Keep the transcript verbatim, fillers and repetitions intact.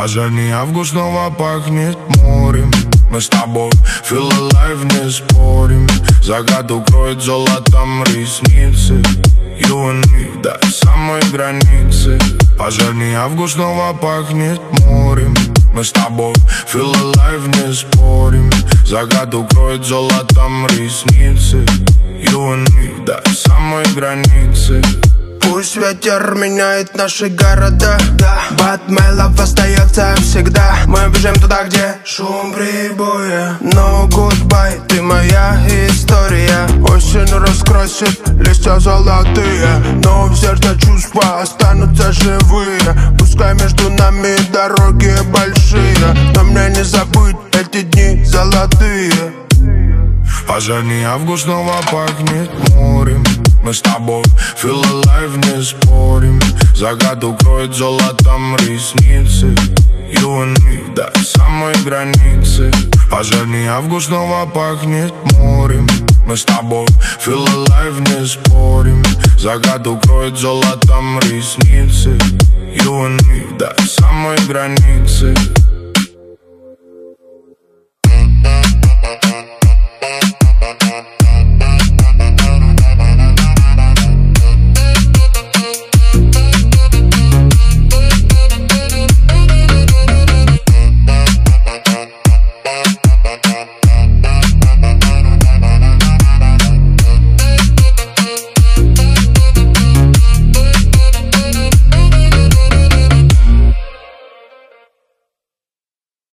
Пожарный август снова пахнет морем. Мы с тобой feel alive, не спорим. Закат укроет золотом ресницы. You and me до самой границы. Пожарный август снова пахнет морем. Мы с тобой feel alive, не спорим. Закат укроет золотом ресницы. You and me до самой границы. Пусть ветер меняет наши города, да. Батмелов остается всегда. Мы бежим туда, где шум прибоя. No goodbye, ты моя история. Осень раскросит листья золотые, но в сердце чувства останутся живые. Пускай между нами дороги большие, но мне не забыть эти дни золотые. Пожарный август снова пахнет морем. Мы с тобой feel alive, не спорим. Закат укроет золотом ресницы. You and me до самой границы. Пожарный август снова пахнет морем. Мы с тобой feel alive, не спорим. Закат укроет золотом ресницы. You and me до самой границы.